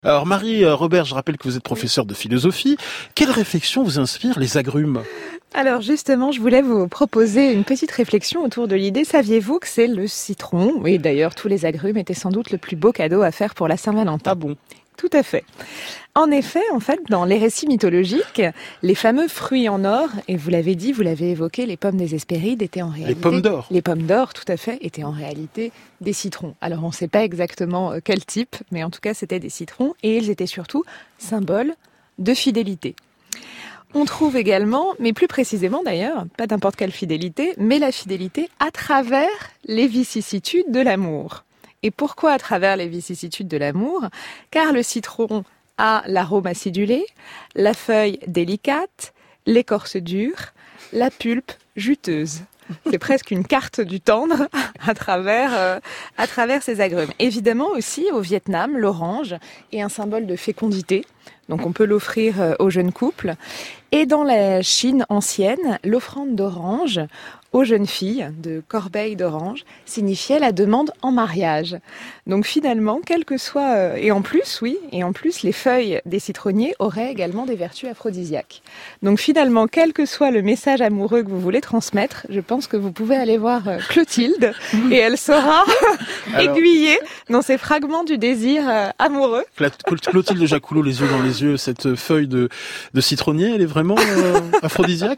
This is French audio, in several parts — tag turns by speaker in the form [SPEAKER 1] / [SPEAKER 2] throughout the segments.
[SPEAKER 1] Alors Marie Robert, je rappelle que vous êtes professeure de philosophie. Quelle réflexion vous inspire les agrumes ?
[SPEAKER 2] Alors justement, je voulais vous proposer une petite réflexion autour de l'idée. Saviez-vous que c'est le citron ? Oui, d'ailleurs, tous les agrumes étaient sans doute le plus beau cadeau à faire pour la Saint-Valentin.
[SPEAKER 1] Ah bon ?
[SPEAKER 2] Tout à fait. En effet, dans les récits mythologiques, les fameux fruits en or, et vous l'avez dit, vous l'avez évoqué, les pommes des Hespérides étaient en réalité...
[SPEAKER 1] Les pommes d'or.
[SPEAKER 2] Les pommes d'or, tout à fait, étaient en réalité des citrons. Alors on ne sait pas exactement quel type, mais en tout cas c'était des citrons, et ils étaient surtout symboles de fidélité. On trouve également, mais plus précisément d'ailleurs, pas n'importe quelle fidélité, mais la fidélité à travers les vicissitudes de l'amour. Et pourquoi à travers les vicissitudes de l'amour ? Car le citron a l'arôme acidulé, la feuille délicate, l'écorce dure, la pulpe juteuse. C'est presque une carte du tendre à travers ces agrumes. Évidemment aussi au Vietnam, l'orange est un symbole de fécondité. Donc on peut l'offrir aux jeunes couples. Et dans la Chine ancienne, l'offrande d'orange aux jeunes filles, de corbeilles d'orange, signifiait la demande en mariage. Donc finalement, quel que soit... Et en plus, les feuilles des citronniers auraient également des vertus aphrodisiaques. Donc finalement, quel que soit le message amoureux que vous voulez transmettre, je pense que vous pouvez aller voir Clotilde et elle saura aiguiller dans ces fragments du désir amoureux.
[SPEAKER 1] Clotilde Jacoulot, les yeux dans les yeux, cette feuille de citronnier, elle est vraiment aphrodisiaque ?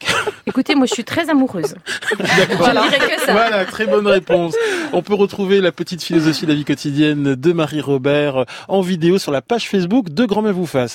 [SPEAKER 3] Écoutez, moi je suis très amoureuse.
[SPEAKER 1] D'accord.
[SPEAKER 3] Je dirais que ça.
[SPEAKER 1] Voilà, très bonne réponse. On peut retrouver la petite philosophie de la vie quotidienne de Marie Robert en vidéo sur la page Facebook de Grand-Mère vous fasse.